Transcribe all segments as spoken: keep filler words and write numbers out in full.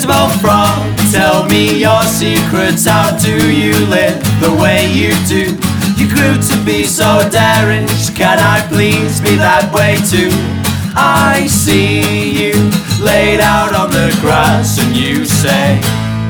bullfrog, tell me your secrets. How do you live the way you do? You grew to be so daring. Can I please be that way too? I see you laid out on the grass and you say,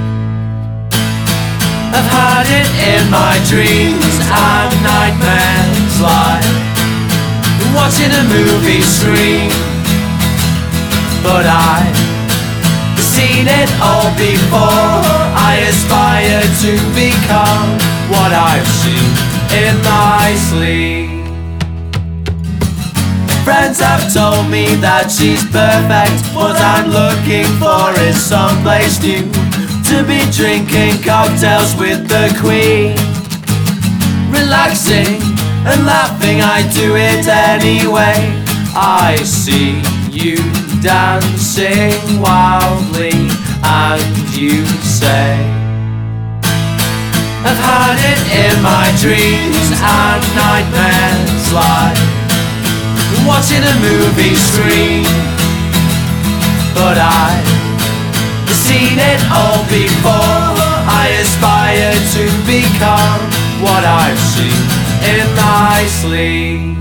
I've had it in my dreams and nightmares, like watching a movie screen. But I've seen it all before. I aspire to become what I've seen in my sleep. Friends have told me that she's perfect. What I'm looking for is someplace new, to be drinking cocktails with the Queen, relaxing and laughing, I do it anyway. I see you dancing wildly and you say, I've had it in my dreams and nightmares, like watching a movie screen. But I've seen it all before. I aspire to become what I've seen in my sleep.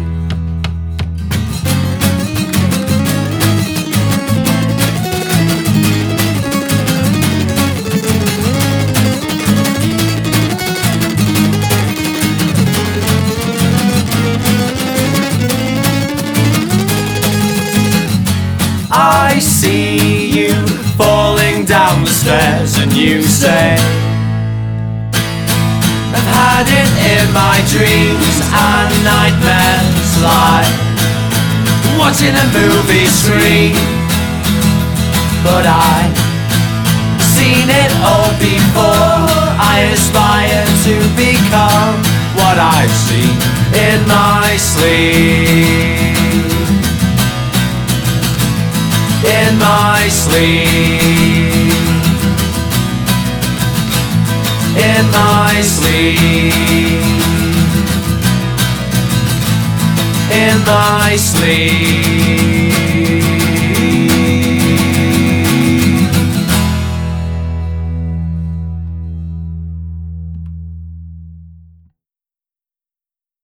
I see you falling down the stairs and you say, I've had it in my dreams and nightmares, like watching a movie screen. But I've seen it all before. I aspire to become what I've seen in my sleep. In my sleep, in my sleep, in my sleep.